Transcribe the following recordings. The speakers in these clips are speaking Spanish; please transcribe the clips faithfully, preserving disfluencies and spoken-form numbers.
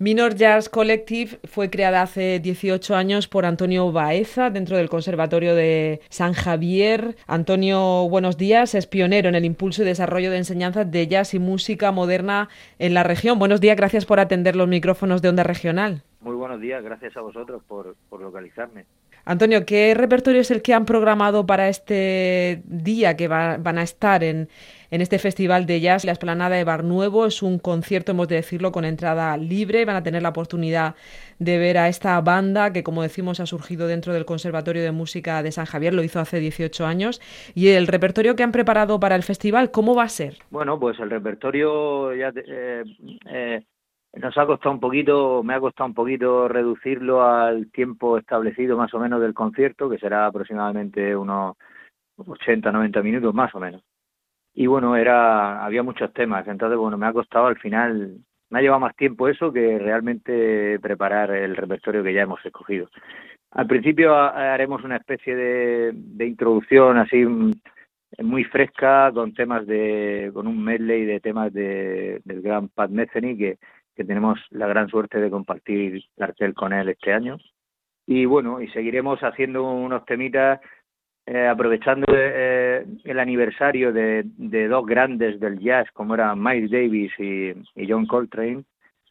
Minor Jazz Collective fue creada hace dieciocho años por Antonio Baeza dentro del Conservatorio de San Javier. Antonio, buenos días, es pionero en el impulso y desarrollo de enseñanzas de jazz y música moderna en la región. Buenos días, gracias por atender los micrófonos de Onda Regional. Muy buenos días, gracias a vosotros por, por localizarme. Antonio, ¿qué repertorio es el que han programado para este día que va, van a estar en, en este festival de jazz? La Esplanada de Bar Nuevo es un concierto, hemos de decirlo, con entrada libre. Van a tener la oportunidad de ver a esta banda que, como decimos, ha surgido dentro del Conservatorio de Música de San Javier, lo hizo hace dieciocho años. Y el repertorio que han preparado para el festival, ¿cómo va a ser? Bueno, pues el repertorio ya eh, eh, nos ha costado un poquito, me ha costado un poquito reducirlo al tiempo establecido más o menos del concierto, que será aproximadamente unos ochenta, noventa minutos más o menos. Y bueno, era había muchos temas, entonces bueno, me ha costado al final, me ha llevado más tiempo eso que realmente preparar el repertorio que ya hemos escogido. Al principio haremos una especie de, de introducción así muy fresca, con temas de, con un medley de temas de, del gran Pat Metheny, que, que tenemos la gran suerte de compartir cartel con él este año. Y bueno, y seguiremos haciendo unos temitas, eh, aprovechando eh, el aniversario de, de dos grandes del jazz, como eran Miles Davis y, y John Coltrane,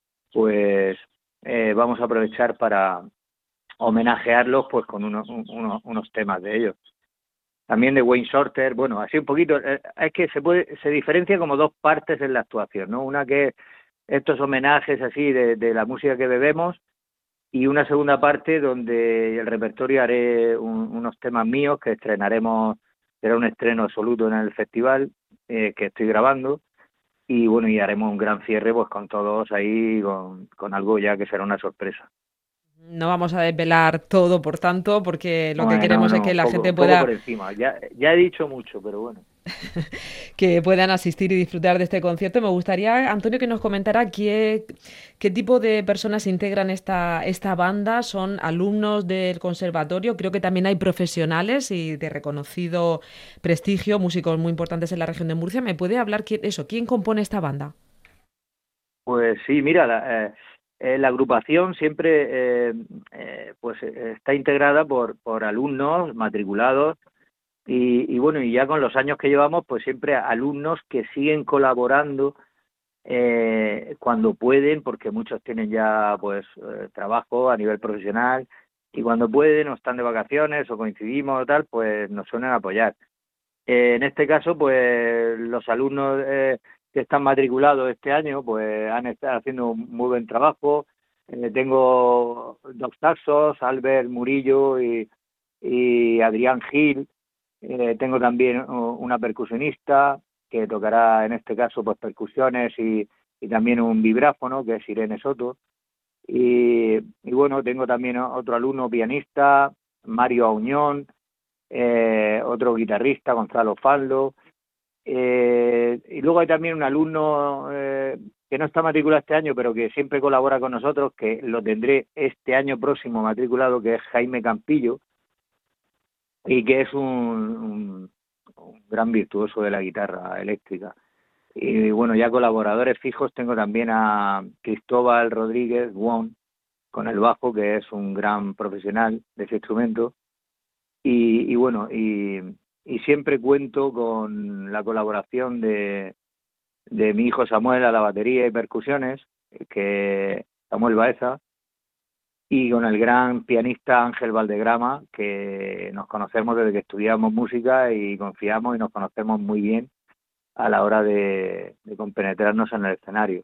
pues eh, vamos a aprovechar para homenajearlos pues con uno, uno, unos temas de ellos. También de Wayne Shorter, bueno, así un poquito, eh, es que se puede, se diferencia como dos partes en la actuación, ¿no? Una que estos homenajes así de, de la música que bebemos, y una segunda parte donde el repertorio haré un, unos temas míos que estrenaremos, será un estreno absoluto en el festival eh, que estoy grabando, y bueno, y haremos un gran cierre pues con todos ahí, con, con algo ya que será una sorpresa. No vamos a desvelar todo, por tanto, porque lo que Bueno, queremos es no, que un la poco, gente un poco pueda por encima, ya, ya he dicho mucho, pero bueno. que puedan asistir y disfrutar de este concierto. Me gustaría, Antonio, que nos comentara qué, qué tipo de personas integran esta, esta banda. ¿Son alumnos del conservatorio? Creo que también hay profesionales y de reconocido prestigio, músicos muy importantes en la región de Murcia. ¿Me puede hablar quién, eso, quién compone esta banda? Pues sí, mira, la, eh, eh, la agrupación siempre eh, eh, pues eh, está integrada por, por alumnos matriculados y, y bueno, y ya con los años que llevamos, pues siempre alumnos que siguen colaborando eh, cuando pueden, porque muchos tienen ya pues eh, trabajo a nivel profesional, y cuando pueden o están de vacaciones o coincidimos o tal, pues nos suelen apoyar. Eh, en este caso, pues los alumnos eh, que están matriculados este año, pues han estado haciendo un muy buen trabajo. Eh, tengo dos taxos, Albert Murillo y, y Adrián Gil. Eh, tengo también uh, una percusionista que tocará en este caso pues percusiones y, y también un vibráfono, que es Irene Soto. Y, y bueno, tengo también otro alumno pianista, Mario Auñón, eh, otro guitarrista, Gonzalo Faldo, eh, y luego hay también un alumno eh, que no está matriculado este año, pero que siempre colabora con nosotros, que lo tendré este año próximo matriculado, que es Jaime Campillo, y que es un, un, un gran virtuoso de la guitarra eléctrica. Y bueno, ya colaboradores fijos tengo también a Cristóbal Rodríguez Wong con el bajo, que es un gran profesional de ese instrumento. Y, y bueno, y, y siempre cuento con la colaboración de, de mi hijo Samuel a la batería y percusiones, que Samuel Baeza, y con el gran pianista Ángel Valdegrama, que nos conocemos desde que estudiamos música y confiamos y nos conocemos muy bien a la hora de, de compenetrarnos en el escenario.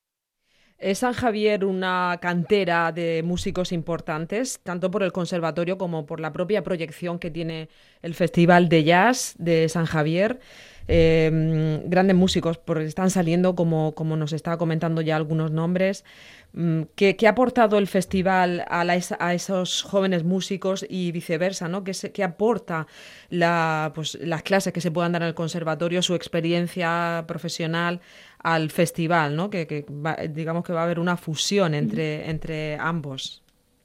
Es San Javier una cantera de músicos importantes, tanto por el conservatorio como por la propia proyección que tiene el Festival de Jazz de San Javier. Eh, grandes músicos porque están saliendo, como, como nos estaba comentando ya algunos nombres. ¿Qué, qué ha aportado el festival a, la, a esos jóvenes músicos y viceversa, ¿no? ¿Qué, se, qué aporta la, pues, las clases que se puedan dar en el conservatorio, su experiencia profesional al festival, ¿no? Que, que va, digamos que va a haber una fusión entre, entre ambos.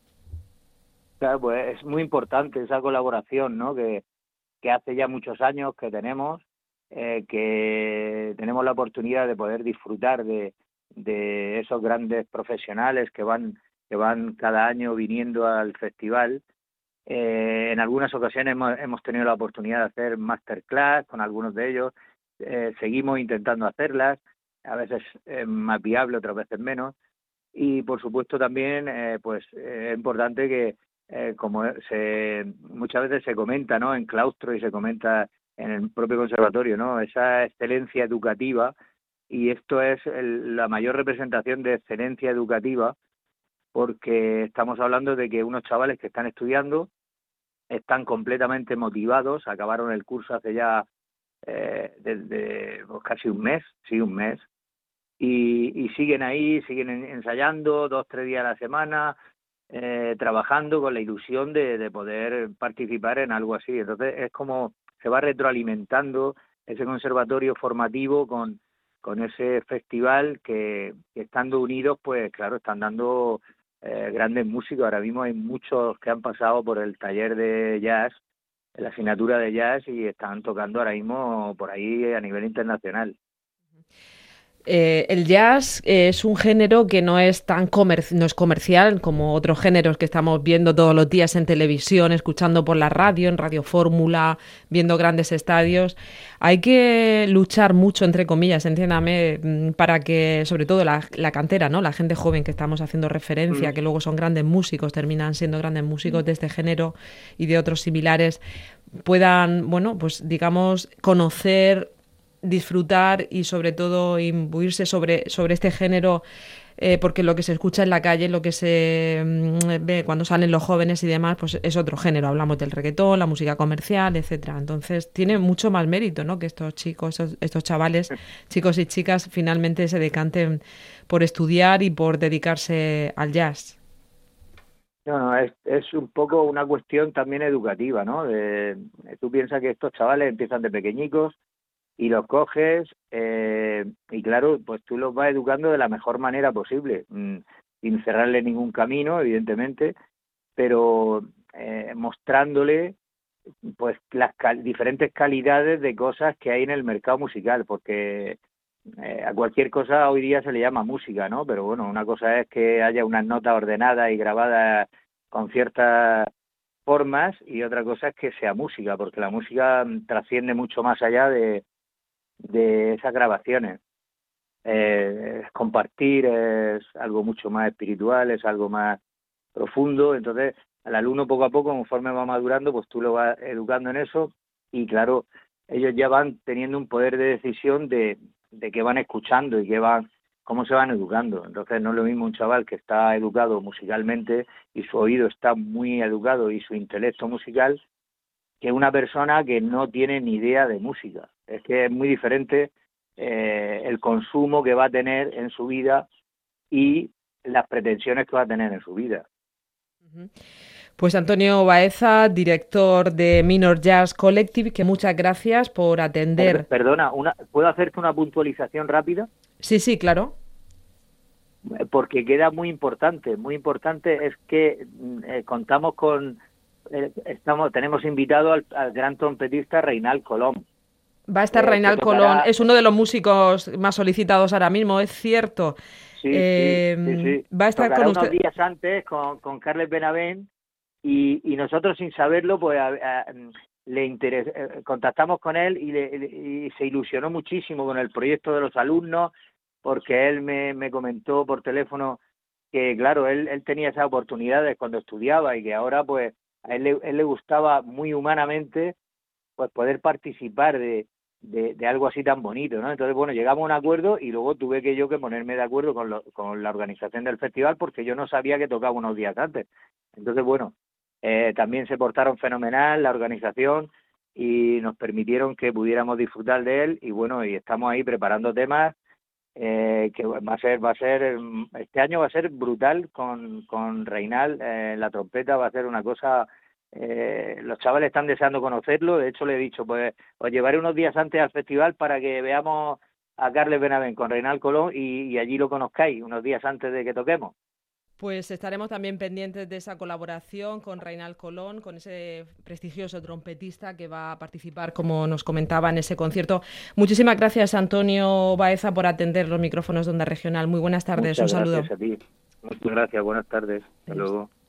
Claro, pues es muy importante esa colaboración, ¿no? Que, que hace ya muchos años que tenemos, eh, que tenemos la oportunidad de poder disfrutar de, de esos grandes profesionales que van que van cada año viniendo al festival. Eh, en algunas ocasiones hemos, hemos tenido la oportunidad de hacer masterclass con algunos de ellos. Eh, seguimos intentando hacerlas, a veces es más viable, otras veces menos. Y por supuesto también eh, pues eh, es importante que eh, como se muchas veces se comenta, ¿no?, en claustro y se comenta en el propio conservatorio, ¿no?, esa excelencia educativa, y esto es el, la mayor representación de excelencia educativa, porque estamos hablando de que unos chavales que están estudiando están completamente motivados, acabaron el curso hace ya eh, desde pues, casi un mes, sí, un mes, y, y siguen ahí, siguen ensayando dos, tres días a la semana, eh, trabajando con la ilusión de, de poder participar en algo así. Entonces es como se va retroalimentando ese conservatorio formativo con, con ese festival que, que estando unidos, pues claro, están dando eh, grandes músicos. Ahora mismo hay muchos que han pasado por el taller de jazz, la asignatura de jazz, y están tocando ahora mismo por ahí a nivel internacional. Eh, el jazz eh, es un género que no es tan comer no es comercial como otros géneros que estamos viendo todos los días en televisión, escuchando por la radio, en Radio Fórmula, viendo grandes estadios. Hay que luchar mucho, entre comillas, entiéndame, para que, sobre todo la, la cantera, ¿no?, la gente joven que estamos haciendo referencia, Mm. que luego son grandes músicos, terminan siendo grandes músicos Mm. de este género y de otros similares, puedan, bueno, pues digamos, conocer, disfrutar y sobre todo imbuirse sobre, sobre este género, eh, porque lo que se escucha en la calle, lo que se mm, ve cuando salen los jóvenes y demás, pues es otro género. Hablamos del reggaetón, la música comercial, etcétera. Entonces tiene mucho más mérito, ¿no?, que estos chicos, estos, estos chavales, chicos y chicas, finalmente se decanten por estudiar y por dedicarse al jazz. No, no, es, es un poco una cuestión también educativa, ¿no? De, tú piensas que estos chavales empiezan de pequeñicos y los coges eh, y claro, pues tú los vas educando de la mejor manera posible, mmm, sin cerrarle ningún camino, evidentemente, pero eh, mostrándole pues las cal diferentes calidades de cosas que hay en el mercado musical, porque eh, a cualquier cosa hoy día se le llama música, ¿no? Pero bueno, una cosa es que haya unas notas ordenadas y grabadas con ciertas formas, y otra cosa es que sea música, porque la música trasciende mucho más allá de de esas grabaciones. Eh, compartir es algo mucho más espiritual, es algo más profundo. Entonces al alumno poco a poco, conforme va madurando, pues tú lo vas educando en eso, y claro, ellos ya van teniendo un poder de decisión de, de qué van escuchando y qué van, cómo se van educando. Entonces no es lo mismo un chaval que está educado musicalmente y su oído está muy educado y su intelecto musical, que una persona que no tiene ni idea de música. Es que es muy diferente eh, el consumo que va a tener en su vida y las pretensiones que va a tener en su vida. Pues Antonio Baeza, director de Minor Jazz Collective, que muchas gracias por atender. Perdona, una, ¿puedo hacerte una puntualización rápida? Sí, sí, claro. Porque queda muy importante, muy importante es que eh, contamos con Estamos, tenemos invitado al, al gran trompetista Reinald Colom. Va a estar eh, Reinald Colom, es uno de los músicos más solicitados ahora mismo, es cierto. Sí, eh, sí, sí, sí. Va a estar Tocará con usted unos días antes con, con Carles Benavent, y, y nosotros sin saberlo pues a, a, le interes, eh, contactamos con él y, le, y se ilusionó muchísimo con el proyecto de los alumnos, porque él me, me comentó por teléfono que claro, él, él tenía esas oportunidades cuando estudiaba y que ahora pues a él le, él le gustaba muy humanamente pues poder participar de, de, de algo así tan bonito, ¿no? Entonces, bueno, llegamos a un acuerdo y luego tuve que yo que ponerme de acuerdo con, lo, con la organización del festival, porque yo no sabía que tocaba unos días antes. Entonces, bueno, eh, también se portaron fenomenal la organización y nos permitieron que pudiéramos disfrutar de él, y bueno, y estamos ahí preparando temas eh, que va a ser, va a ser, este año va a ser brutal con, con Reinald, eh, la trompeta va a ser una cosa, eh, los chavales están deseando conocerlo. De hecho le he dicho, pues os llevaré unos días antes al festival para que veamos a Carles Benavent con Reinald Colom y, y allí lo conozcáis unos días antes de que toquemos. Pues estaremos también pendientes de esa colaboración con Reinald Colón, con ese prestigioso trompetista que va a participar, como nos comentaba, en ese concierto. Muchísimas gracias, Antonio Baeza, por atender los micrófonos de Onda Regional. Muy buenas tardes, Muchas un saludo. Gracias a ti. Muchas gracias, buenas tardes. Hasta Adiós. luego.